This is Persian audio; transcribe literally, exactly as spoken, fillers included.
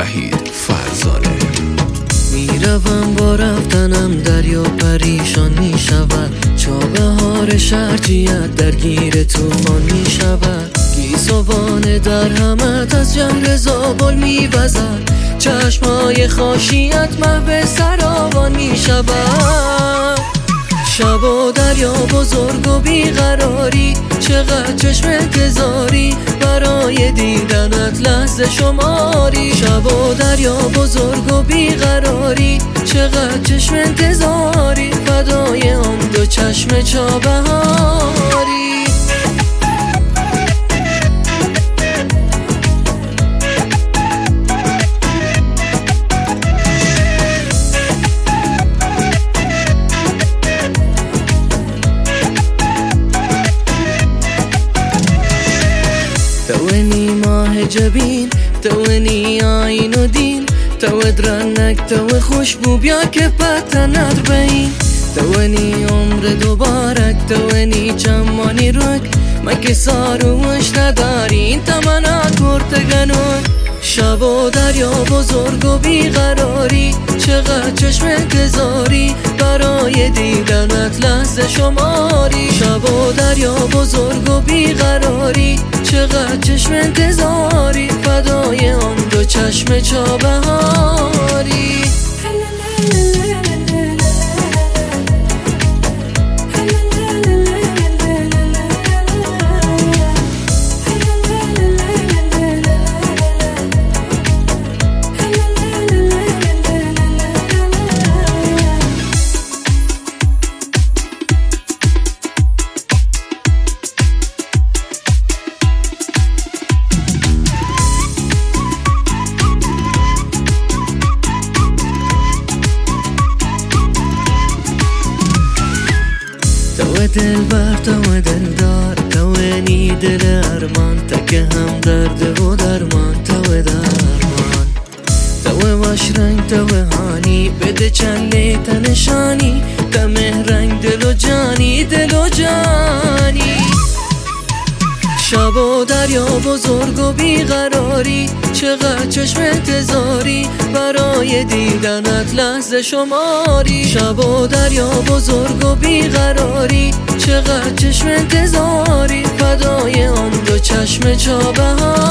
وحید فرزانه. میروم با رفتنم دریا پریشان میشود، چابهار شرجیت درگیر توفان میشود. گیسوان در همت از جمر زابل میوزد، چشمای خاشیت محو سراوان میشود. شب و دریا بزرگ و بیقراری، چقدر چشم انتظاری برای دیدنت لحظه شماری. شب و دریا بزرگ و بیقراری، چقدر چشم انتظاری فدای آن دو چشم چابهاری. توانی ماه جبین، توانی آین و دین، تو درنک تو خوشبو بیا که پتنت بین. توانی عمر دوبارک، توانی چمانی رک، مگه ساروش نداری این تمنا کرتگنون. شب و دریا بزرگ و بیقراری، چقدر چشم انتظاری برای دیدنت لحظه شماری. شب و دریا بزرگ و بیقراری، چقدر چشم انتظاری فدای آن دو چشم چابهاری. تو دلبر، تو دلدار، توانی دل ارمان، تکه هم درد و درمان. تو درمان، تو واش رنگ، تو هانی بده چله تنشانی، دمه رنگ دل و جانی، دل و جانی. شب و دریا بزرگ و بیقراری، چقدر چشم انتظاری برای دیدنت لحظه شماری. شب و دریا بزرگ و بیقراری، چقدر چشم انتظاری فدای آن دو چشم چابهاری.